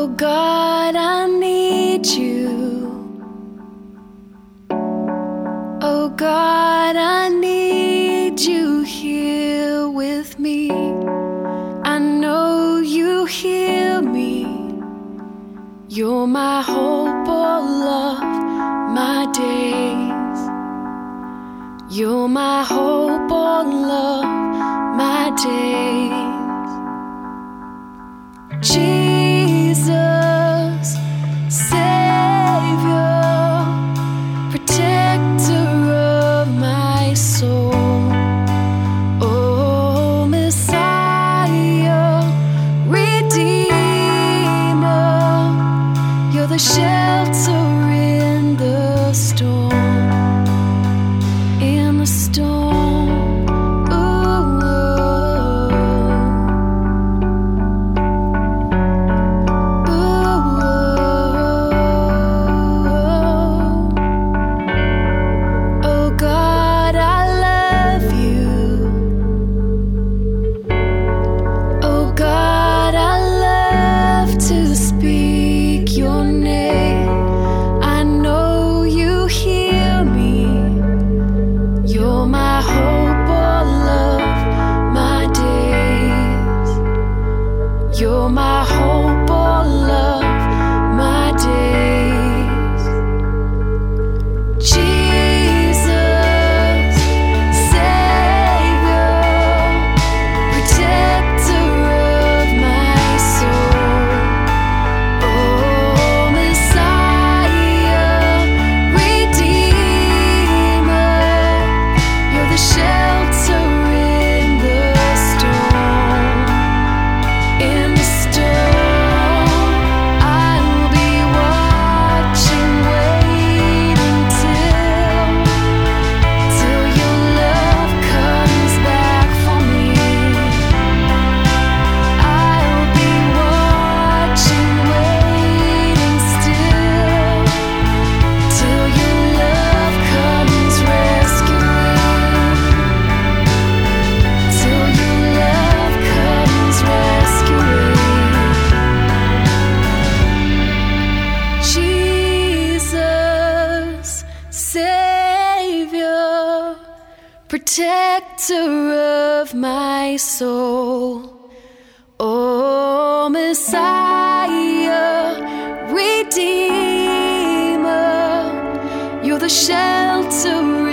Oh God, I need you. Oh God, I need you here with me. I know you hear me. You're my hope, all of my days. You're my hope, all of my days. Jesus, Savior, protector of my soul. Oh, Messiah, Redeemer, you're the shelter in the storm, in the storm. You're my hope, all of my days. Jesus, Savior, protector of my soul. Oh, Messiah, Redeemer, you're the shelter in the storm. In the storm, I'll be watching, waiting till your love comes back for me. I'll be watching, waiting still till your love comes rescuing. Till your love comes rescuing. Jesus, Savior, protector of my soul. Oh, Messiah, Redeemer, you're the shelter